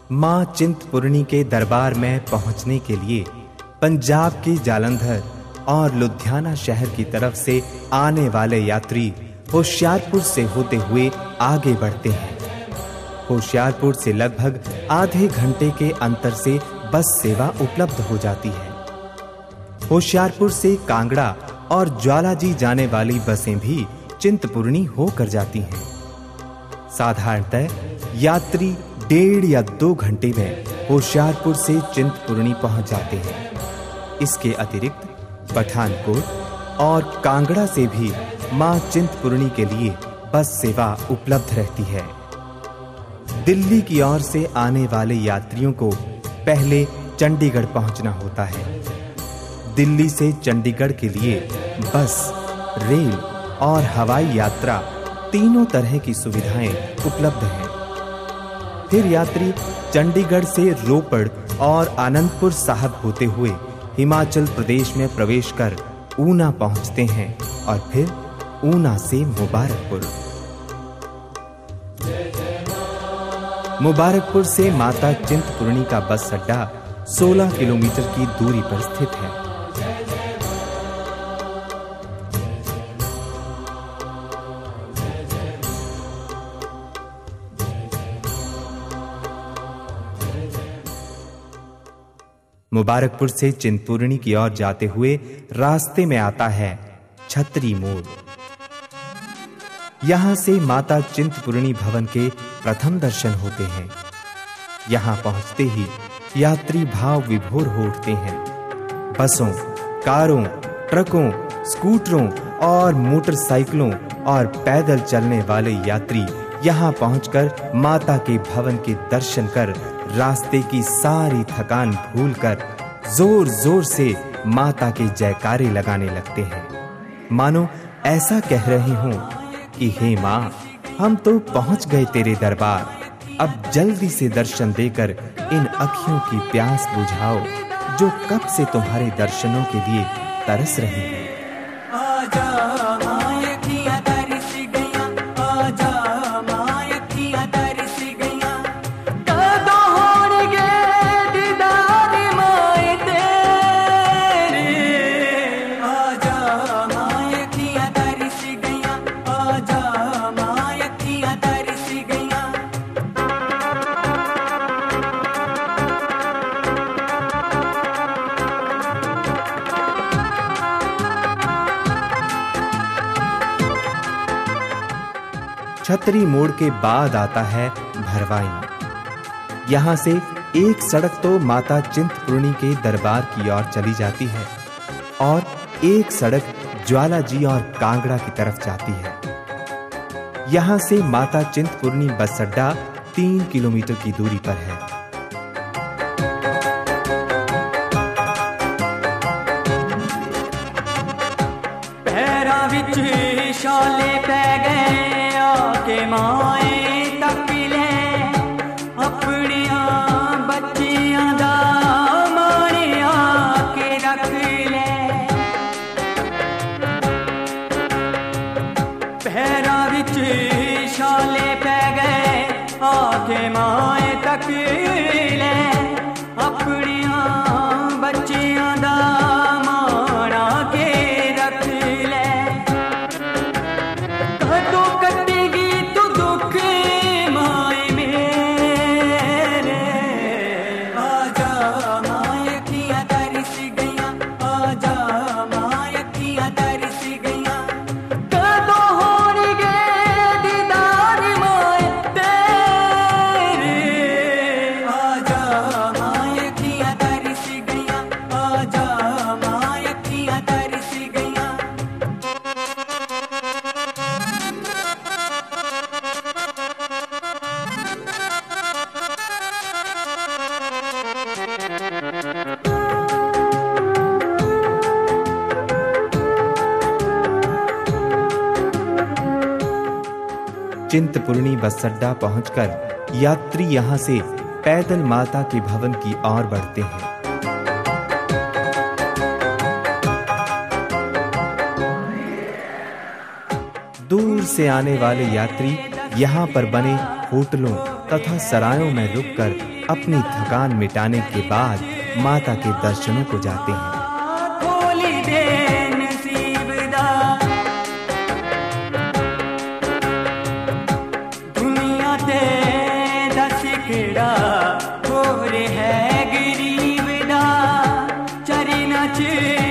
मां चिंतपूर्णी के दरबार में पहुंचने के लिए पंजाब के जालंधर और लुधियाना शहर की तरफ से आने वाले यात्री होशियारपुर से होते हुए आगे बढ़ते हैं। होशियारपुर से लगभग आधे घंटे के अंतर से बस सेवा उपलब्ध हो जाती है। होशियारपुर से कांगड़ा और ज्वालाजी जाने वाली बसें भी चिंतपूर्णी होकर जाती हैं। साधारणतः यात्री 1.5 या 2 घंटे में होशियारपुर से चिंतपूर्णी पहुंच जाते हैं। इसके अतिरिक्त पठानकोट और कांगड़ा से भी मां चिंतपूर्णी के लिए बस सेवा उपलब्ध रहती है। दिल्ली की ओर से आने वाले यात्रियों को पहले चंडीगढ़ पहुंचना होता है। दिल्ली से चंडीगढ़ के लिए बस, रेल और हवाई यात्रा तीनों तरह की सुविधाएं उपलब्ध हैं। फिर यात्री चंडीगढ़ से रोपड़ और आनंदपुर साहब होते हुए हिमाचल प्रदेश में प्रवेश कर ऊना पहुंचते हैं और फिर ऊना से मुबारकपुर से माता चिंतपूर्णी का बस अड्डा 16 किलोमीटर की दूरी पर स्थित है। मुबारकपुर से चिंतपूर्णी की ओर जाते हुए रास्ते में आता है छतरी मोड़। यहां से माता चिंतपूर्णी भवन के प्रथम दर्शन होते हैं। यहां पहुंचते ही यात्री भाव विभोर हो उठते हैं। बसों, कारों, ट्रकों, स्कूटरों और मोटरसाइकिलों और पैदल चलने वाले यात्री यहां पहुंचकर माता के भवन के दर्शन कर रास्ते की सारी थकान भूलकर जोर-जोर से माता के जयकारे लगाने लगते हैं, मानो ऐसा कह रहे हों कि हे मां, हम तो पहुंच गए तेरे दरबार। अब जल्दी से दर्शन देकर इन अखियों की प्यास बुझाओ जो कब से तुम्हारे दर्शनों के लिए तरस रही हैं। छतरी मोड़ के बाद आता है भरवाई। यहां से एक सड़क तो माता चिंतपूर्णी के दरबार की ओर चली जाती है और एक सड़क ज्वालाजी और कांगड़ा की तरफ जाती है। यहां से माता चिंतपूर्णी बस अड्डा 3 किलोमीटर की दूरी पर है। पैरा विच शाले पै गए के माए तक ले अपनिया बच्चियां दा मारिया के रख ले। पैरा विच शाले पै गए आके माए तक ले अपनिया बच्चियां दा मारा के रख ले। चिंतपूर्णी बस अड्डा पहुंचकर यात्री यहां से पैदल माता के भवन की ओर बढ़ते हैं। दूर से आने वाले यात्री यहां पर बने होटलों तथा सरायों में रुककर अपनी थकान मिटाने के बाद माता के दर्शनों को जाते हैं। खोली दे नसीब दा दुनिया ते दस केड़ा होर है गरीब दा चरना च